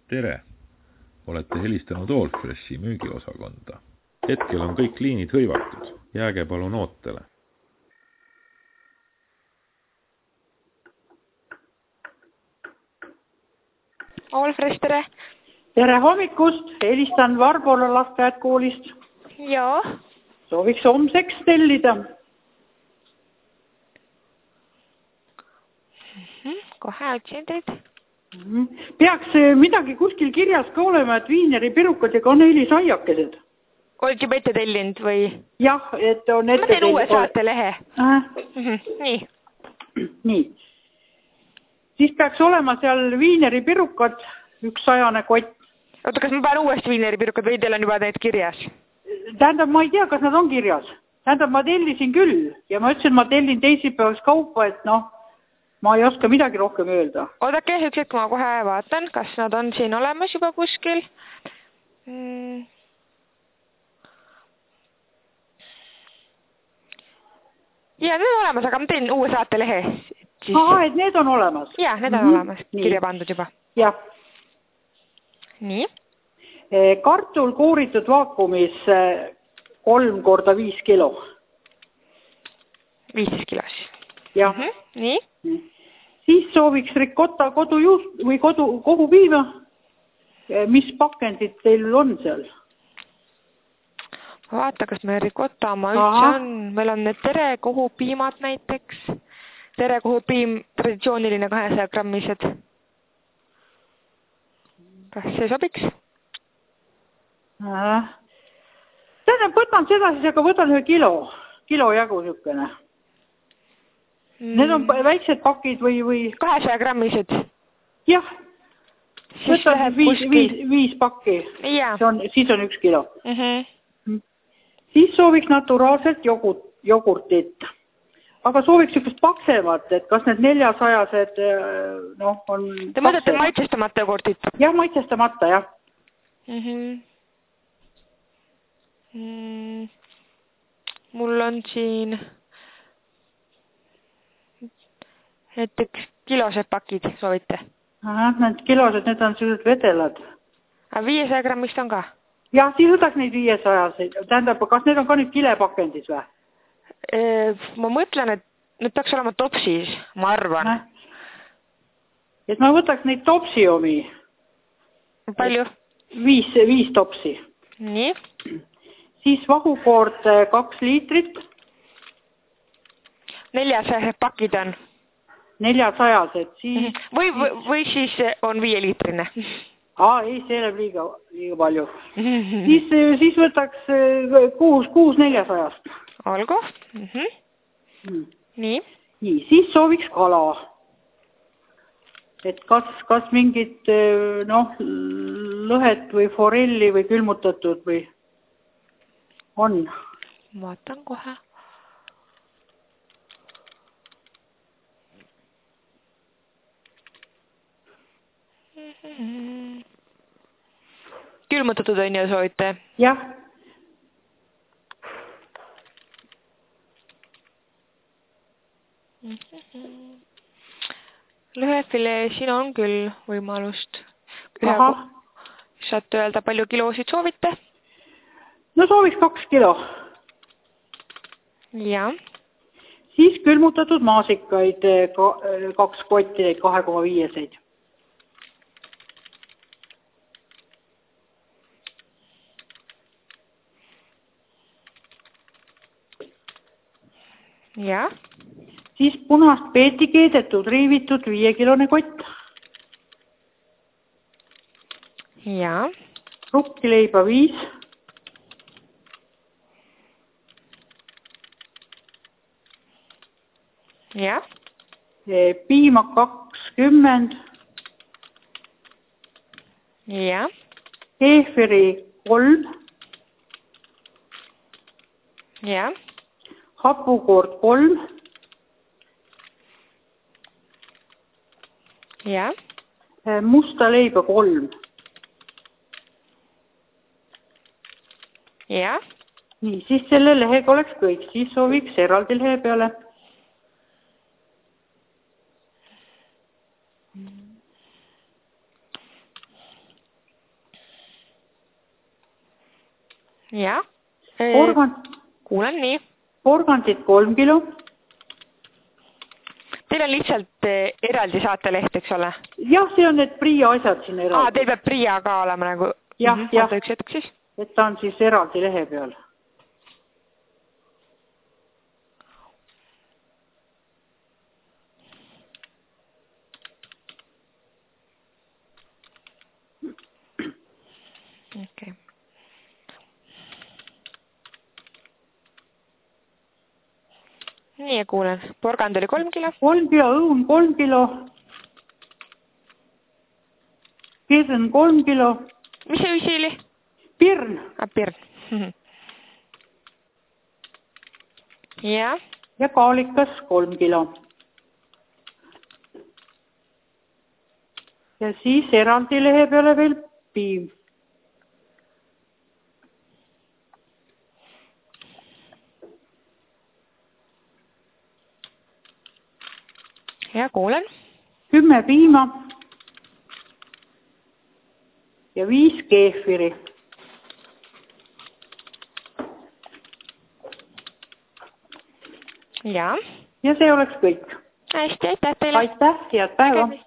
Tere! Olete helistanud Allfreshi müügiosakonda. Hetkel on kõik liinid hõivatud. Jääge palun ootele. Allfresh, tere! Tere hommikust! Helistan Varbola lasteaedkoolist. Joo. Sooviks homseks tellida. Kohe otsin teid. Peaks midagi kuskil kirjas ka olema, et viineri pirukad ja kaneelisaiakesed. Oled juba ette tellinud või? Jah, et on ette ma teen uue saatelehe. Nii. Nii. Siis peaks olema seal viineri pirukad, 100 kott. Oota, kas ma panen uuesti viineri pirukad või teil on juba need kirjas? Tähendab, ma ei tea, kas nad on kirjas. Tähendab, ma tellisin küll ja ma ütlesin, ma tellin teisipäevaks kaupa, et ma ei oska midagi rohkem öelda. Oodake, üks hetk ma kohe vaatan, kas nad on siin olemas juba kuskil. Ja, need on olemas, aga ma teen uue saatelehe. Et need on olemas? Ja, need on olemas, kirja pandud juba. Jah. Nii? Kartul kooritud vaakumis 3 × 5 kilo. 15 kilos. Jah. Nii? Siis sooviks rikotta kodujuust või kohupiima. Mis pakendid teil on seal? Vaata, kas meil rikotta oma üldse on. Meil on need tere kohupiimad näiteks. Tere kohupiim traditsiooniline 200 grammised. Kas see sobiks? Tähendab, võtan seda siis, aga võtan ühe kilo jagu niisugune. Need on väiksed pakid või... 200 grammised? Jah. Võtan 5 pakki. Siis on 1 kilo. Siis sooviks naturaalselt jogurtit. Aga sooviks niisugust paksemat, et kas need 400-sed on... Te mõtlete maitsestamata jogurtit? Jah, maitsestamata, jah. Mul on siin näiteks kilosed pakid, soovite? Need kilosed, need on sellised vedelad. 500 grammist on ka? Jah, siis võtaks neid 500-seid. Tähendab, kas need on ka nüüd kilepakendis või? Ma mõtlen, et need peaks olema topsis, ma arvan. Et ma võtaks neid topsi omi. Palju? 5 topsi. Nii. Siis vahukoort 2 liitrit. 400 pakid on? 400-sed. Siis... Või siis on 5-liitrine? Ei, see läheb liiga palju. Siis võtaks 6 400-st. Olgu. Nii. Siis sooviks kala. Et kas mingit lõhet või forelli või külmutatud või on? Vaatan kohe. Külmutatud on ju soovite? Jah. Lõhefilee, siin on küll võimalust. Saate öelda, palju kilosid soovite? No sooviks 2 kilo. Ja. Siis külmutatud maasikaid 2 kotti, 2,5-seid. Ja. Siis punast peeti keedetud, riivitud 5-kilone kott. Ja. Rukkileiba 5. Ja. Piima 20. Ja. Keefiri 3. Ja. Hapukoort 3. Ja. Musta leiba 3. Ja. Nii, siis selle lehega oleks kõik. Siis sooviks eraldi lehe peale. jah. Kuulen nii. Porgandit 3 kilo. Teil on lihtsalt eraldi saateleht, eks ole? Jah, see on need Priia asjad siin eraldi. Teil peab Priia ka olema nagu... Jah. Oota üks hetk siis. Et ta on siis eraldi lehe peal. Okay. Nii ja kuulen. Porgand oli 3 kilo. 3 kilo, õun 3 kilo. Kirn 3 kilo. Mis see üsi oli? Pirn. Pirn. Ja. Ja kaalikas 3 kilo. Ja siis eraldi lehe peale veel piim. Ja kuulen. 10 piima. Ja 5 keefiri. Ja. Ja see oleks kõik. Hästi, aitäh teile. Aitäh, head päeva.